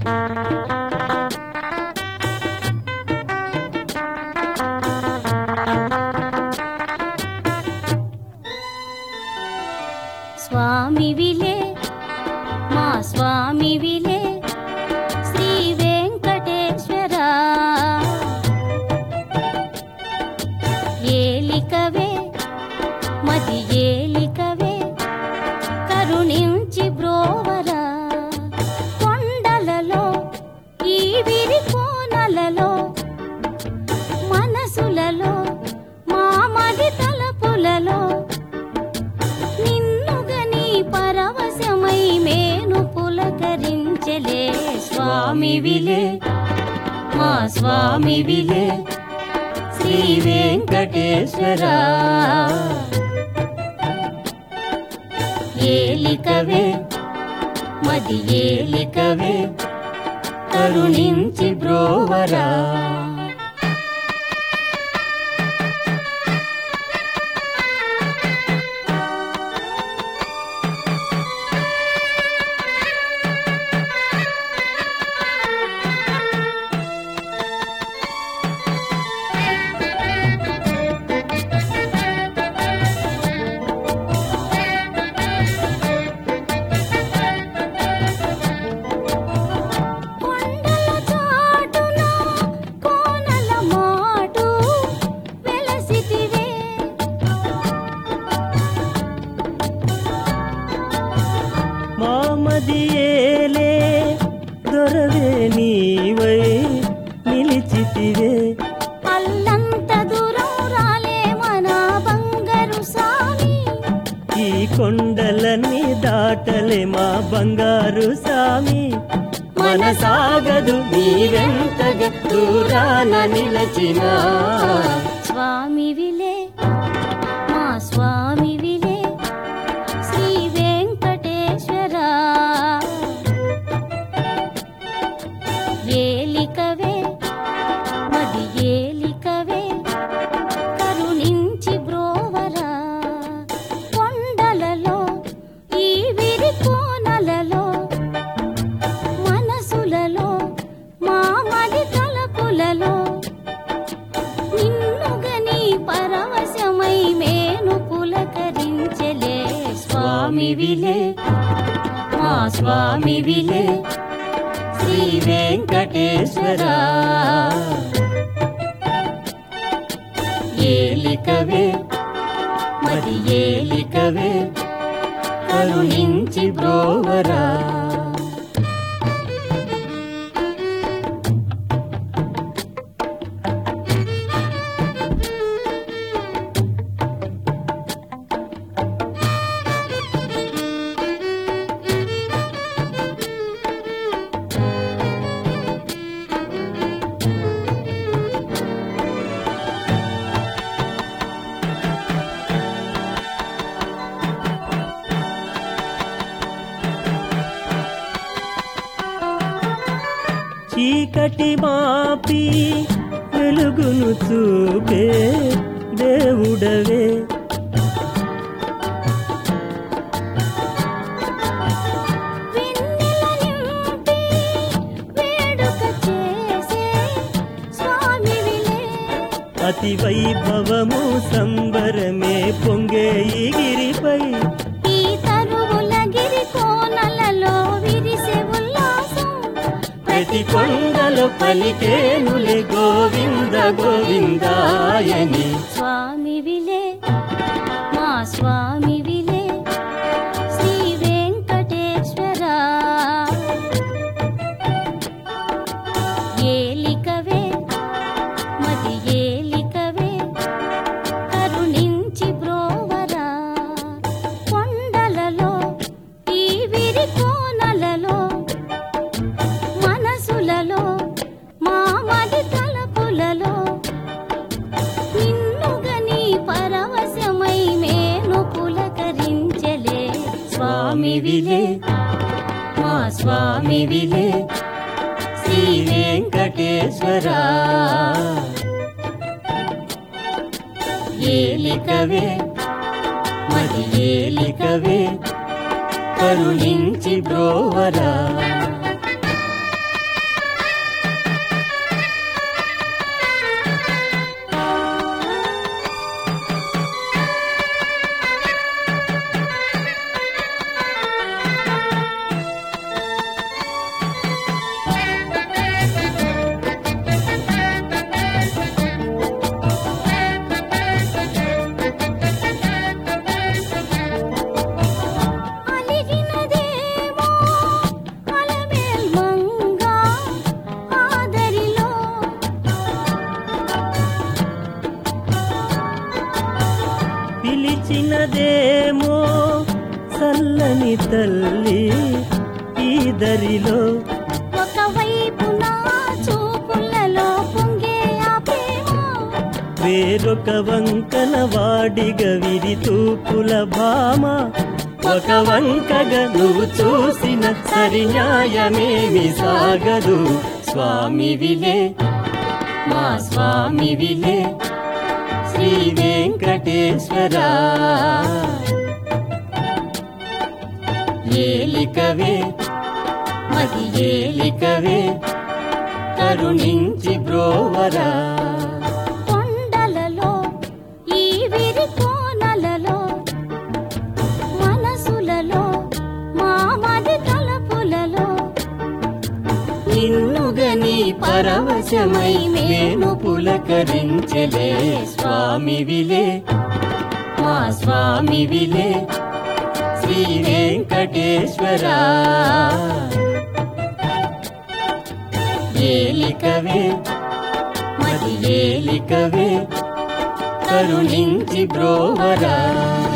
స్వామివిలే మా స్వామివిలే శ్రీ వెంకటేశ్వర ఏలికవే మది ఏలికవే కరుణించి బ్రోవరా కొండలలో ఈ విరికోనలలో మనసులలో మా మది తలపులలో పరవశమై మేను పులకరించెలే స్వామివిలే మా స్వామివిలే శ్రీ వెంకటేశ్వర ఏలికవే మది ఏలికవే కరుణించి బ్రోవరా మదియేలే దొరవే నీవై నిలిచితివే అల్లంత దూరం రాలే మన బంగారు సామి ఈ కొండలన్నీ దాటలే మా బంగారు సామి మనసాగదు నీవెంతగా దూరాన నిలచినా స్వామివిలే మా స్వామివిలే శ్రీ వెంకటేశ్వర ఏలికవే మది ఏలికవే కరుణించి బ్రోవరా కొండలలో ఈ విరికోనలలో మనసులలో మా మది తలపులలో నిన్నుగని పరవశమై మేను పులకరించెలే స్వామివిలే మా స్వామివిలే శ్రీ వెంకటేశ్వర ఏలికవే మది ఏలికవే కరుణించి బ్రోవరా చీకటి మాపి వెలుగును చూపే దేవుడవే అతి వైభవము సంబరమే పొంగే ఈ గిరిపై ఈ తరువుల గిరి కోనలలో విరిసే ఉల్లాసం ప్రతి కొండలో పలికేనులే గోవింద గోవిందాయని స్వామివిలే మా స్వామివిలే శ్రీ వెంకటేశ్వర ఏలికవే మది ఏలికవే కరుణించి బ్రోవరా కొండలలో ఈ విరికోనలలో మనసులలో మా మది తలపులలో నిన్నుగని పరవశమై మేను పులకరించెలే స్వామివిలే మా స్వామివిలే శ్రీ వెంకటేశ్వర ఏలికవే మది ఏలికవే కరుణించి బ్రోవరా తల్లి ఈ దరిలో ఒకవైపు నా చూపులలో పొంగే ఆ ప్రేమ, వేరొక వంకన వాడిగ విరి తూపుల భామ. ఒక వంకగా నువ్వు చూసిన సరి న్యాయమేమి సాగదు. స్వామివిలే మా స్వామివిలే శ్రీ వెంకటేశ్వర. ఏలికవే మది ఏలికవే కరుణించి బ్రోవరా. కొండలలో ఈ విరి కోనలలో మనసులలో మా మది తలపులలో నిన్నుగని పరవశమై నేను పులకరించలే. స్వామివిలే మా స్వామివిలే శ్రీ వెంకటేశ్వర. ఏలికవే మది ఏలికవే కరుణించి బ్రోవరా.